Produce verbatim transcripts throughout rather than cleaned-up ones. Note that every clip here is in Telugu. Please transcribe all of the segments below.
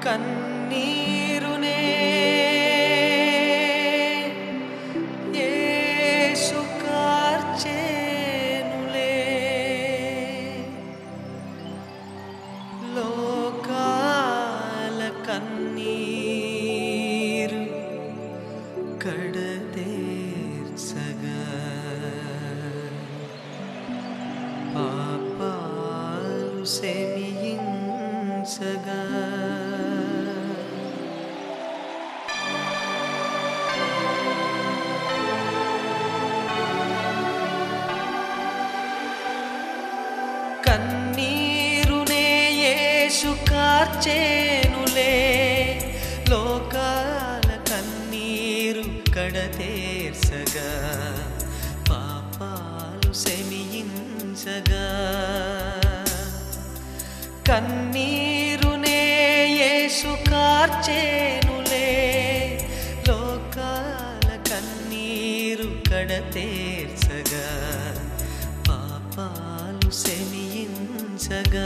కన్నీరునే యేసు కార్చెనులే లోకాల కన్నీరు కడతేర్చగా పాపాలు శమించగా కన్నీరునే యేసు కార్చెనులే లోకాల కన్నీరు కడతేర్చగా పాపాలు శమించగా కన్నీరునే యేసు కార్చెనులే లోకాల కన్నీరు కడతేర్చగా పాపాలు శమించగా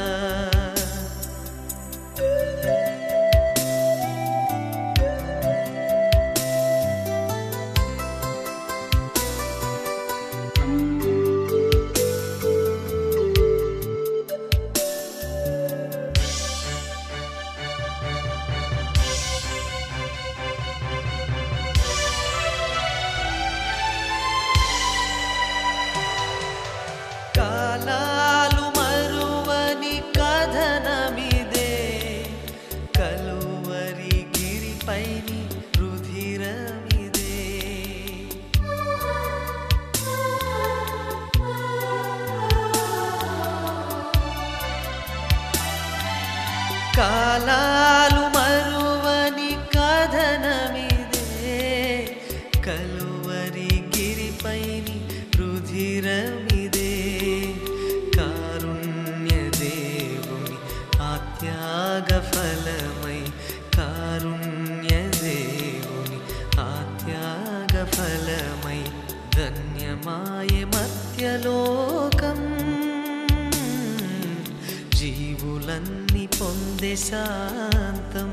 కాలాలు మరువని కథనమిదే కలువరి గిరిపైని రుధిరమిదే కాలాలు మరువని కథనమిదే కలువరి గిరిపైని రుధిరమిదే కారుణ్య దేవుని ఆత్యాగ ఫలమై కారుణ్య దేవుని ఆత్యాగ ఫలమై ధన్యమాయ మర్త్యలోకం జీవులన్నీ పొందే శాంతం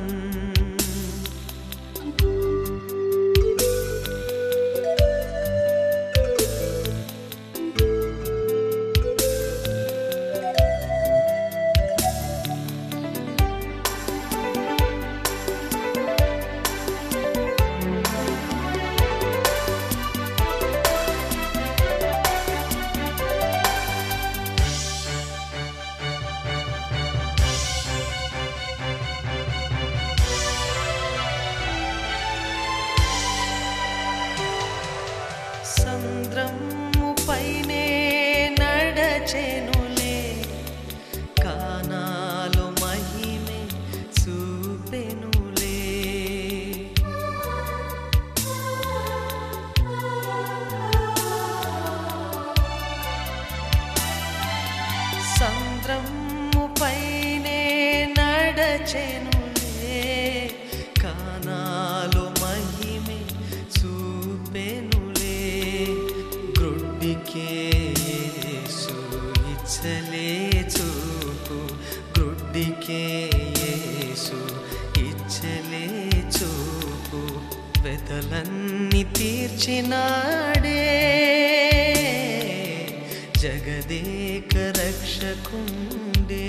సంద్రము పైనే నడచెనులే కానాలో మహిమే చూపెనులే సంద్రము పైనే నడచెనులే కానాలో మహిమే చూపెనులే గ్రుడ్డికే యేసు ఇచ్చలే చూపు గ్రుడ్డికే యేసు ఇచ్చలే చూపు వెతలన్నీ తీర్చినాడే జగదేక రక్షకుండే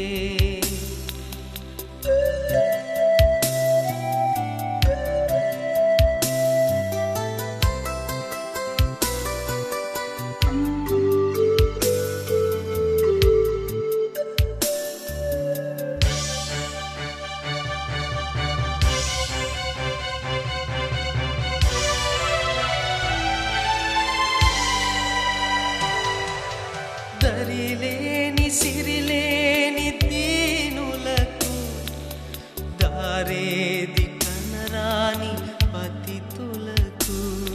దరిలేని సిరిలేని దీనులకు దారేది కనరాని పతితులకు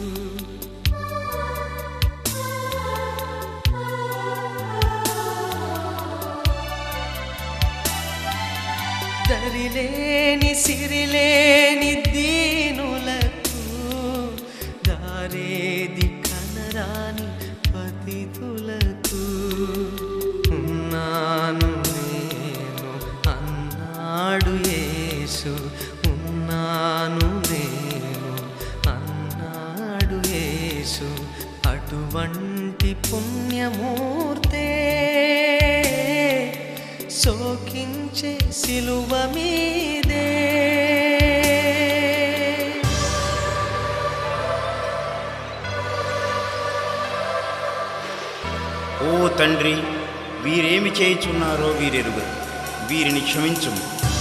దరిలేని సిరిలేని దీనులకు దారేది కనరాని పతితులకు ఉన్నాను నేను అన్నాడు ఏ సిలువ మీదే. ఓ తండ్రి, వీరేమి చేయుచున్నారో వీరెరుగరు, వీరిని క్షమించుము.